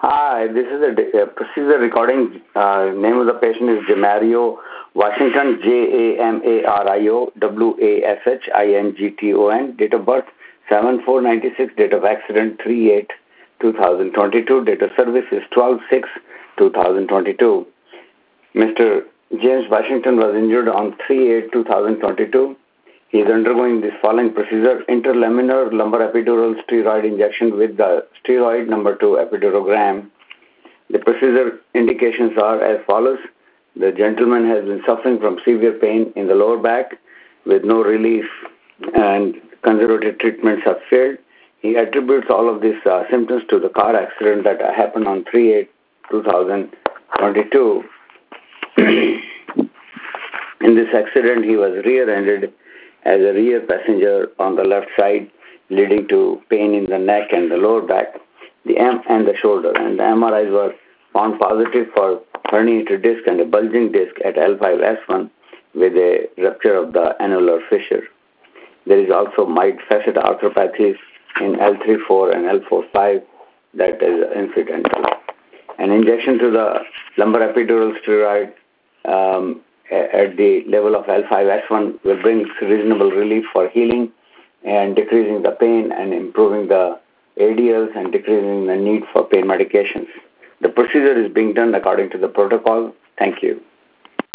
Hi, this is a procedure recording. Name of the patient is Jamario Washington, Jamario Washington. Date of birth 7/4/96. Date of accident 3/8/2022. Date of service is 12/6/2022. Mr. James Washington was injured on 3/8/2022. He is undergoing this following procedure: interlaminar lumbar epidural steroid injection with the steroid number 2 epidurogram. The procedure indications are as follows. The gentleman has been suffering from severe pain in the lower back with no relief, and conservative treatments have failed. He attributes all of these symptoms to the car accident that happened on 3/8/2022. In this accident, he was rear-ended as a rear passenger on the left side, leading to pain in the neck and the lower back, and the shoulder. And the MRIs were found positive for herniated disc and a bulging disc at L5-S1 with a rupture of the annular fissure. There is also mild facet arthropathy in L3-4 and L4-5 that is incidental. An injection to the lumbar epidural steroid at the level of L5-S1 will bring reasonable relief for healing and decreasing the pain and improving the ADLs and decreasing the need for pain medications. The procedure is being done according to the protocol. Thank you.